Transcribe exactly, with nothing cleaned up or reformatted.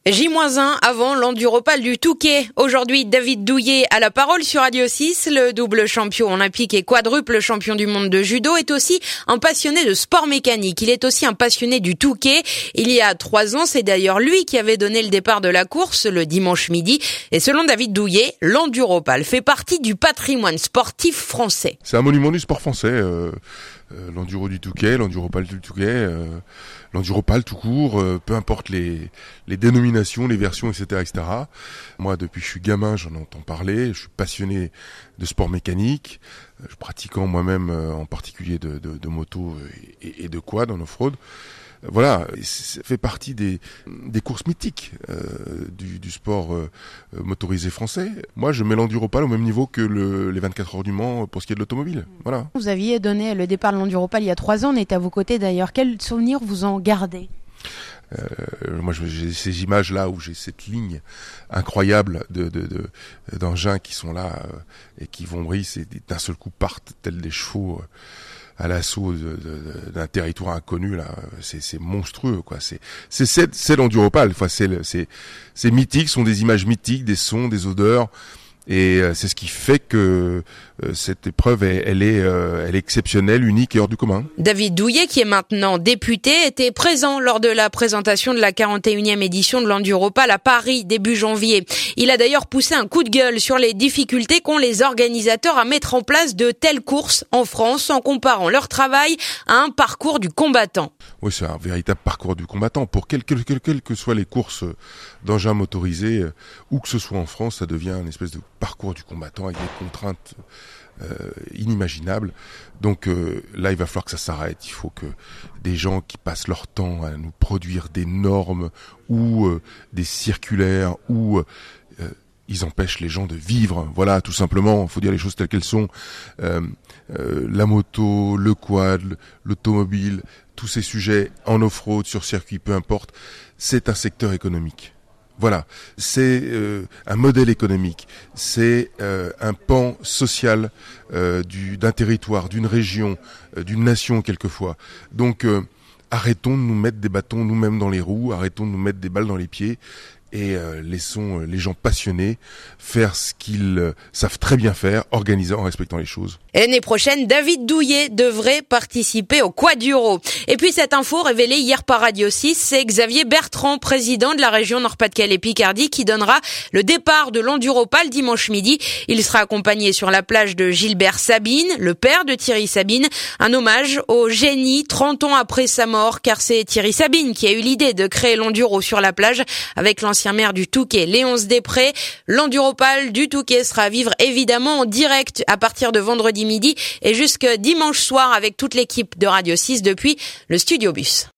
J un avant l'Enduropal du Touquet. Aujourd'hui, David Douillet a la parole sur Radio six. Le double champion olympique et quadruple champion du monde de judo est aussi un passionné de sport mécanique. Il est aussi un passionné du Touquet. Il y a trois ans, c'est d'ailleurs lui qui avait donné le départ de la course le dimanche midi. Et selon David Douillet, l'Enduropal fait partie du patrimoine sportif français. C'est un monument du sport français. Euh, euh, l'Enduro du Touquet, l'Enduropal du Touquet, euh, l'Enduropal tout court, euh, peu importe les, les dénominations, les versions, et cetera, et cetera. Moi, depuis que je suis gamin, j'en entends parler. Je suis passionné de sport mécanique. Je pratiquant moi-même, euh, en particulier de, de, de moto et, et de quad en off-road. Voilà, ça fait partie des, des courses mythiques euh, du, du sport euh, motorisé français. Moi, je mets l'Enduropal au même niveau que le, les vingt-quatre heures du Mans pour ce qui est de l'automobile. Voilà. Vous aviez donné le départ de l'Enduropal il y a trois ans, on était à vos côtés d'ailleurs. Quel souvenir vous en gardez ? Euh, moi, j'ai ces images-là où j'ai cette ligne incroyable de, de, de, d'engins qui sont là euh, et qui vont briller et d'un seul coup partent tels des chevaux. Euh, à l'assaut de, de, d'un territoire inconnu là, c'est, c'est monstrueux quoi. C'est, c'est, c'est, c'est l'Enduropal. Enfin, c'est, c'est, c'est mythique, ce sont des images mythiques, des sons, des odeurs, et euh, c'est ce qui fait que euh, cette épreuve, elle, elle est, euh, elle est exceptionnelle, unique et hors du commun. David Douillet, qui est maintenant député, était présent lors de la présentation de la quarante et unième édition de l'Enduropal à Paris début janvier. Il a d'ailleurs poussé un coup de gueule sur les difficultés qu'ont les organisateurs à mettre en place de telles courses en France, en comparant leur travail à un parcours du combattant. Oui, c'est un véritable parcours du combattant. Pour quelles quel, quel, quel que soient les courses d'engins motorisés, euh, où que ce soit en France, ça devient une espèce de parcours du combattant avec des contraintes euh, inimaginables. Donc euh, là, il va falloir que ça s'arrête. Il faut que des gens qui passent leur temps à nous produire des normes ou euh, des circulaires ou... Euh, ils empêchent les gens de vivre, voilà, tout simplement. Il faut dire les choses telles qu'elles sont. Euh, euh, la moto, le quad, l'automobile, tous ces sujets en off-road, sur circuit, peu importe, c'est un secteur économique. Voilà, c'est euh, un modèle économique, c'est euh, un pan social euh, du, d'un territoire, d'une région, euh, d'une nation quelquefois. Donc euh, arrêtons de nous mettre des bâtons nous-mêmes dans les roues, arrêtons de nous mettre des balles dans les pieds. Et euh, laissons euh, les gens passionnés faire ce qu'ils euh, savent très bien faire, organisant en respectant les choses. Et l'année prochaine, David Douillet devrait participer au Quaduro. Et puis cette info révélée hier par Radio six, c'est Xavier Bertrand, président de la région Nord-Pas-de-Calais-Picardie, qui donnera le départ de l'Enduropal dimanche midi. Il sera accompagné sur la plage de Gilbert Sabine, le père de Thierry Sabine, un hommage au génie trente ans après sa mort, car c'est Thierry Sabine qui a eu l'idée de créer l'Enduro sur la plage avec l'ancien maire du Touquet, Léonce Després. L'Enduropal du Touquet sera à vivre évidemment en direct à partir de vendredi midi et jusque dimanche soir avec toute l'équipe de Radio six depuis le Studio Bus.